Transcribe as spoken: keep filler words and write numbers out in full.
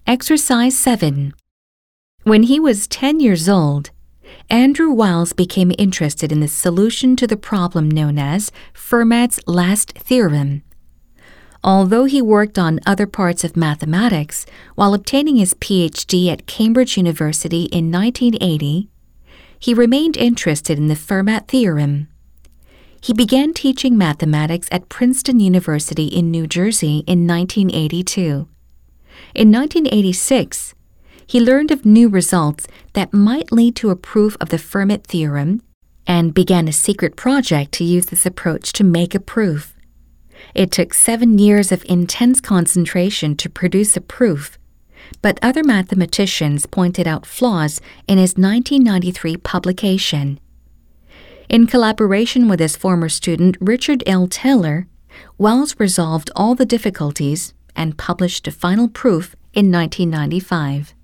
Exercise seven. When he was ten years old, Andrew Wiles became interested in the solution to the problem known as Fermat's last theorem. Although he worked on other parts of mathematics while obtaining his P H D at Cambridge University in nineteen eighty, he remained interested in the Fermat theorem. He began teaching mathematics at Princeton University in New Jersey in nineteen eighty-two. In nineteen eighty-six, he learned of new results that might lead to a proof of the Fermat theorem and began a secret project to use this approach to make a proof. It took seven years of intense concentration to produce a proof, but other mathematicians pointed out flaws in his nineteen ninety-three publication. In collaboration with his former student Richard L. Taylor, Wiles resolved all the difficulties and published a final proof in nineteen ninety-five.